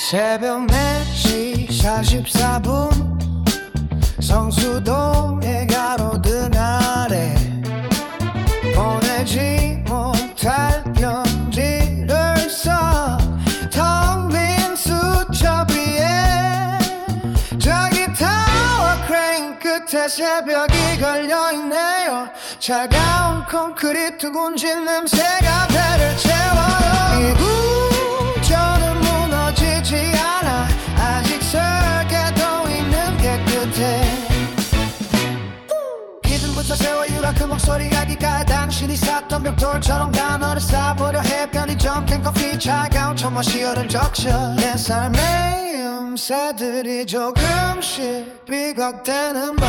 새벽 4시 44분 성수동에 가로등 아래 보내지 못할 편지를 써 텅 빈 수첩 위에 저기 타워 크레인 끝에 새벽이 걸려있네요. 차가운 콘크리트 군진 냄새가 배를 채워요. 이 구조는 무너지지 않아 아직 설계도 있는 깨끗해. 기둥부터 세워 유라 그 목소리가 귓가에 당신이 쌌던 벽돌처럼 단어를 쌓아보려 해. 편의점 캔커피 차가운 첫맛이 얼음 적셔. 내 삶의 음새들이 조금씩 비각되는 밤.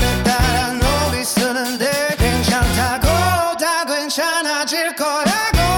바쁨마다 가를 따라 놀이 쓰는데 괜찮다고 다 괜찮아질 거라고